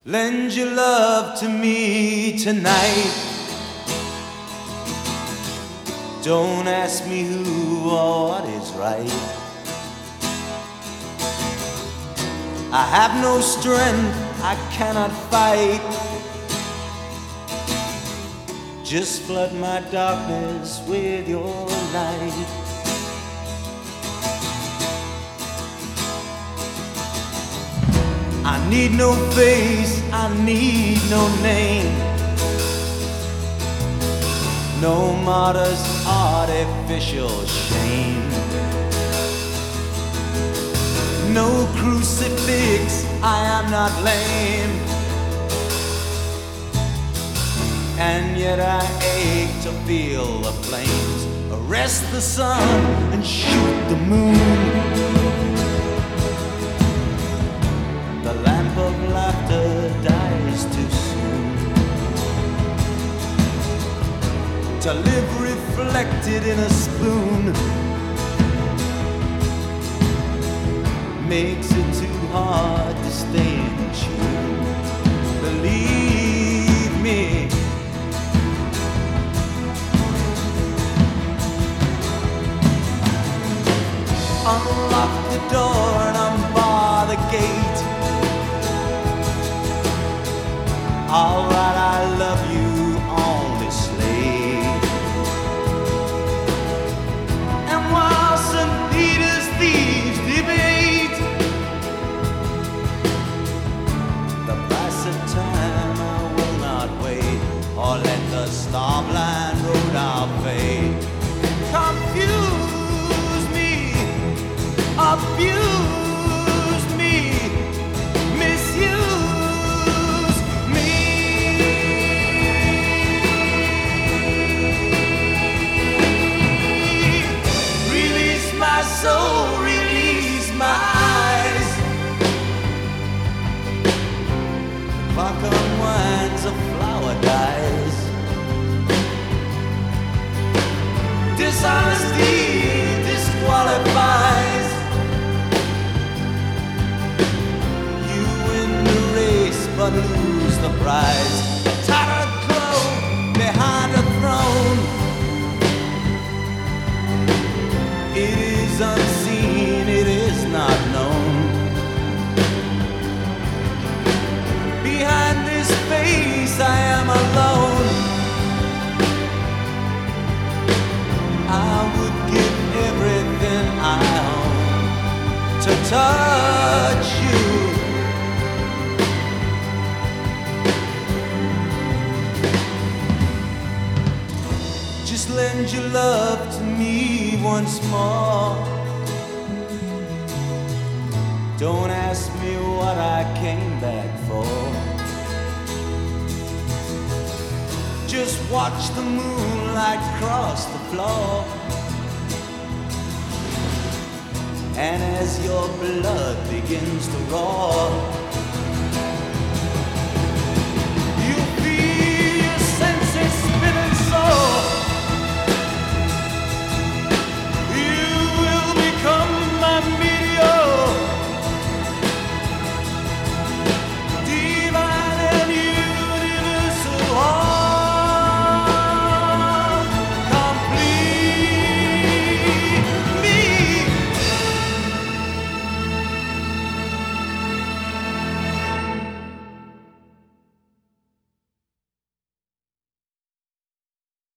Lend your love to me tonight. Don't ask me who or what is right. I have no strength, I cannot fight. Just flood my darkness with your light. I need no face, I need no name. No martyr's artificial shame. No crucifix, I am not lame. And yet I ache to feel the flames arrest the sun and shoot the moon. The lamp of laughter dies too soon to live reflected in a spoon. Makes it too hard to stay in tune. Believe me, unlock the door and unbar the gate. I'll write I love you on this slate. And while St. Peter's thieves debate the price of time, I will not wait or let the star-blind road our fate confuse me, abuse me, misuse. So release my eyes. The clock unwinds, a flower dies. Dishonesty disqualifies. You win the race but lose the prize. Tattered cloak behind a throne. It is unseen, it is not known. Behind this face I am alone. I would give everything I own to touch you. Just lend your love to me once more. Don't ask me what I came back for. Just watch the moonlight cross the floor. And as your blood begins to roar,